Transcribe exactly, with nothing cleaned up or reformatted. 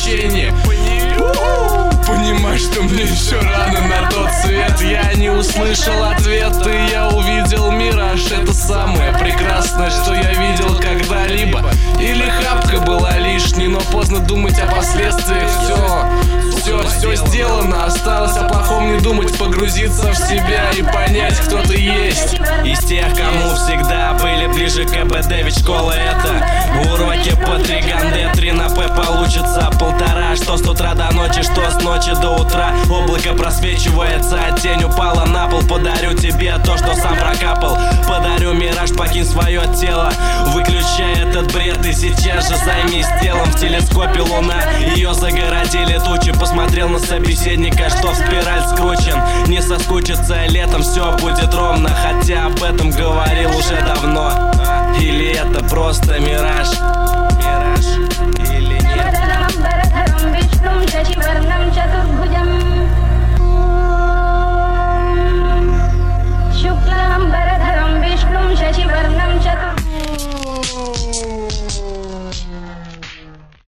воплощение. Понимаю, что мне еще рано на тот свет. Я не услышал ответ, и я увидел мираж. Это самое прекрасное, что я видел когда-либо. Или хапка была лишней, но поздно думать о последствиях. Все, все, все сделано, осталось о плохом не думать. Погрузиться в себя и понять, кто ты есть. Из тех, кому всегда были ближе к КПД, ведь школа это уроки по три ганде. Три на П получится полтора. Что с утра до ночи, что с ночи до утра. Облако просвечивается, а тень упала на пол. Подарю тебе то, что сам прокапал. Подарю мираж, покинь свое тело. Выключай этот бред и сейчас же займись телом. В телескопе луна, ее загородили тучи. Посмотрел на собеседника, что в спираль скручен. Не соскучится летом, все будет ровно. Хотя об этом говорил уже давно. Или это просто мираж?